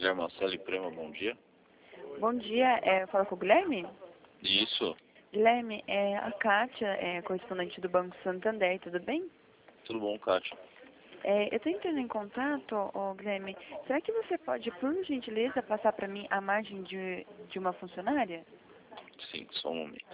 Guilherme Marcelo e Prema, bom dia. Bom dia, fala com o Guilherme? Isso, Guilherme, é a Kátia, correspondente do Banco Santander, tudo bem? tudo bom, Kátia? Eu estou entrando em contato, Guilherme, será que você pode, por gentileza, passar para mim a margem de uma funcionária? Sim, só um momento.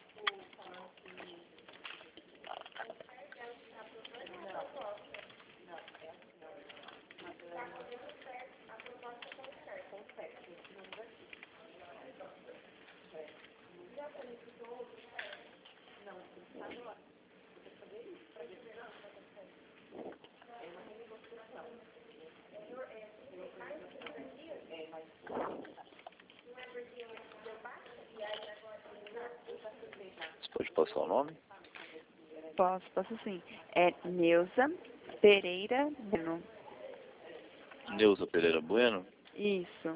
Você pode passar o nome? Posso sim. É Neuza Pereira Bueno. Neuza Pereira Bueno? Isso.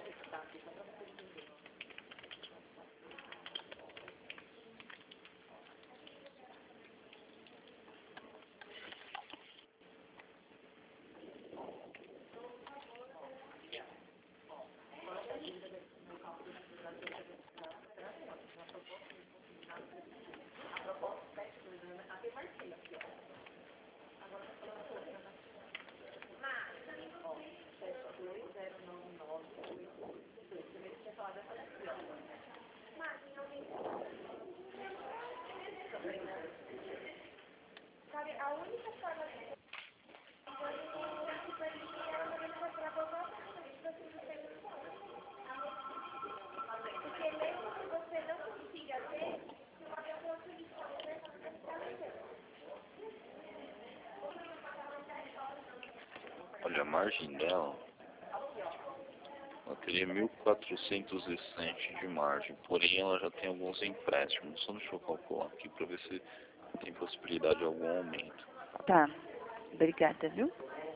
Olha, a margem dela, ela teria 1.407 de margem, porém ela já tem alguns empréstimos. Só deixa eu calcular aqui para ver se tem possibilidade de algum aumento. Tá. Obrigada, viu?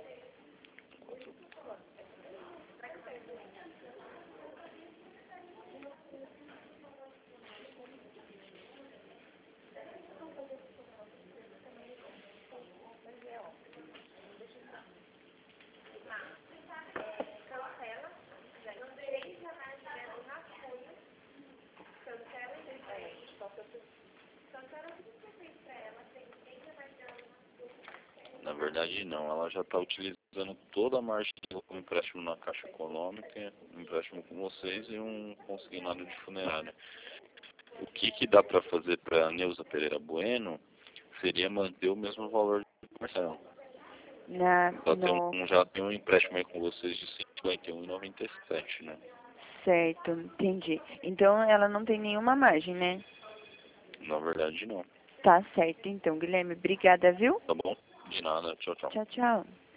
Na verdade não, ela já está utilizando toda a margem do empréstimo na Caixa Econômica, um empréstimo com vocês e um consignado de funerária. O que dá para fazer para a Neuza Pereira Bueno seria manter o mesmo valor de parcela. Já tem um empréstimo aí com vocês de 51,97, né? Certo, entendi. Então ela não tem nenhuma margem, né? Na verdade não. Tá certo, então, Guilherme. Obrigada, viu? Tá bom? De nada, tchau, tchau. Tchau, tchau.